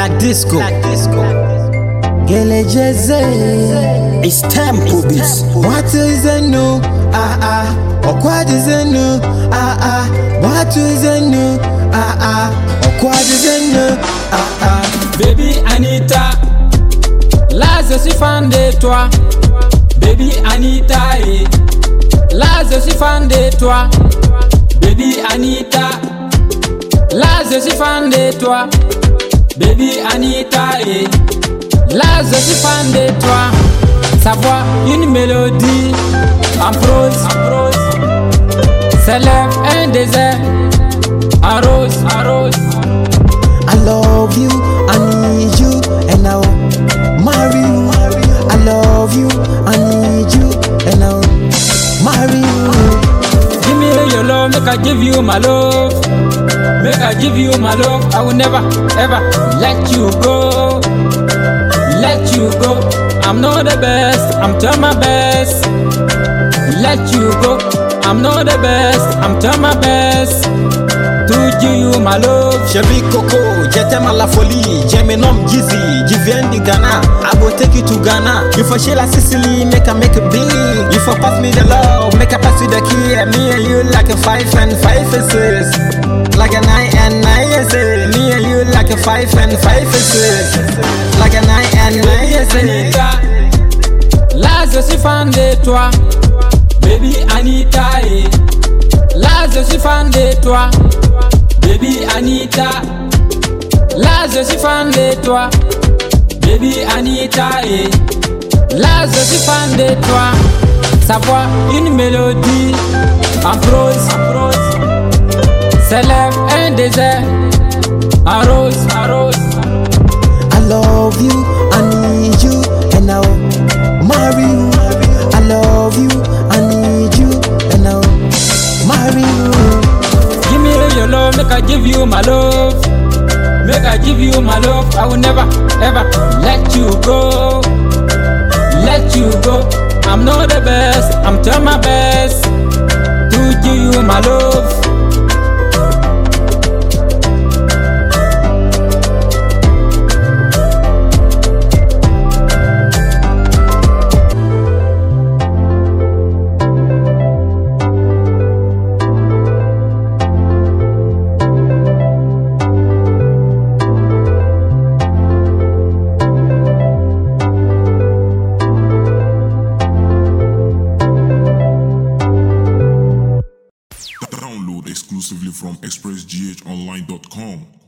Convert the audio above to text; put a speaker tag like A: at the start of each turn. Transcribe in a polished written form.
A: Black Disco.
B: Gele Jeze.
A: It's Tempo Beats.
B: What is a new? Or what is a new? What is a new? Or what is a new?
C: Baby Anita, là je suis fan de toi. Baby Anita, là je suis fan de toi. Baby Anita, là je suis fan de toi. Baby Anita, là je suis fan de toi. Sa voix, une mélodie en prose, s'élève un désert en rose,
B: I love you, I need you, and I'll marry you. I love you, I need you, and I'll marry you.
C: Give me your love, make I give you my love. Make I give you my love. I will never, ever let you go. Let you go. I'm not the best, I'm trying my best. Let you go. I'm not the best, I'm trying my best to give you my love.
A: Chebi Coco, je t'aime à la folie. J'aime nom Gizzy, je viens de Ghana. I will take you to Ghana. You for Sheila Sicily, make it big. You for pass me the love, make I pass you the key. Me and you like a 5 and 5 and 6. Like a 9 and 9 and 6. Me and you like a 5 and 5 and 6. Like a 9 and 9 and 6.
C: Anita, là je suis fan de toi. Baby Anita, là je suis fan de toi. Baby Anita, là je suis fan de toi. Baby Anita, là je suis fan de toi. Sa voix, une mélodie en prose, s'élève un désert en rose.
B: I love you, I need you, and I'll marry you. I love you, I need you, and I'll marry you.
C: Give me your love, make I give you my love. Make I give you my love. I will never, ever let you go. Let you go. I'm not the best, I'm trying my best to give you my love.
D: Download exclusively from expressghonline.com.